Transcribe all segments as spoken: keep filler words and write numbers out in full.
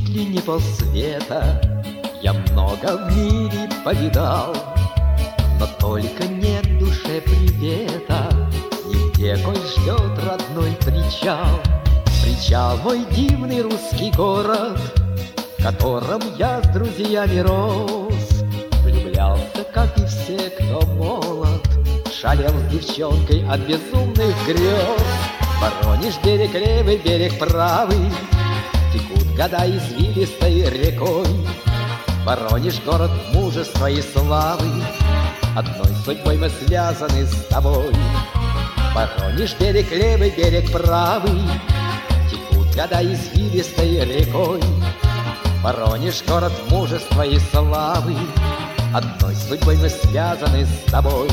чуть ли не полсвета. Я много в мире повидал, но только нет душе привета. Нигде, коль ждет родной причал. Причал мой дивный русский город, в котором я с друзьями рос. Влюблялся, как и все, кто молод, шалел с девчонкой от безумных грез. Воронеж, берег левый, берег правый, текут года извилистой рекой. Воронеж, город мужества и славы, одной судьбой мы связаны с тобой. Воронеж, берег левый, берег правый, текут года извилистой рекой. Воронеж, город мужества и славы, одной судьбой мы связаны с тобой.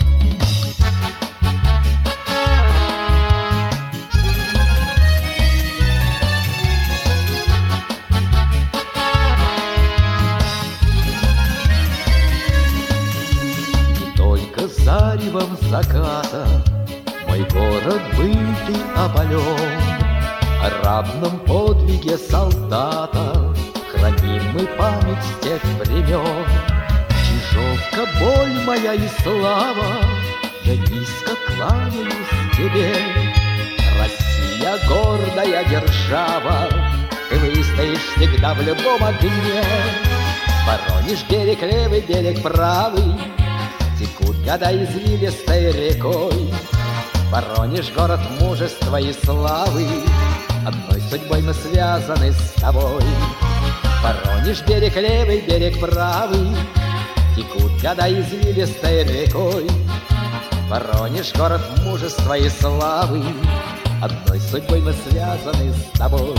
Заревом заката мой город был и опален. О равном подвиге солдата храним мы память с тех времен. Чижовка, боль моя и слава, я низко кланяюсь тебе. Россия, гордая держава, ты выстоишь всегда в любом огне. Воронеж, берег левый, берег правый, текут года извилистой рекой. Воронеж, город мужества и славы, одной судьбой мы связаны с тобой. Воронеж, берег левый, берег правый, текут года извилистой рекой. Воронеж, город мужества и славы, одной судьбой мы связаны с тобой.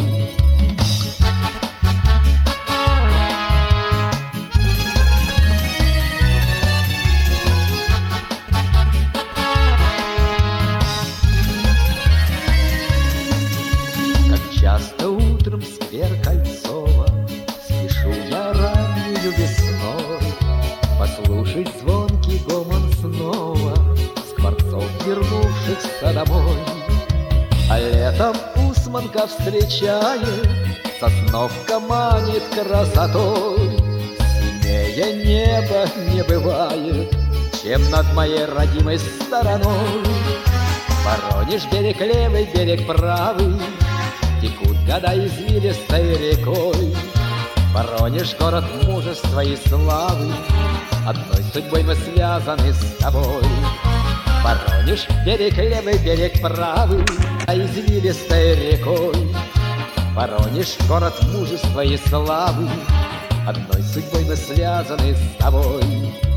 Часто утром в сквер Кольцова спешу я раннюю весной послушать звонкий гомон снова скворцов, вернувшихся домой. А летом Усманка встречает, Сосновка манит красотой. Синее небо не бывает, чем над моей родимой стороной. Воронеж, берег левый, берег правый, текут года извилистой рекой. Воронеж, город мужества и славы, одной судьбой мы связаны с тобой. Воронеж, берег левый, берег правый, извилистой рекой. Воронеж, город мужества и славы, одной судьбой мы связаны с тобой.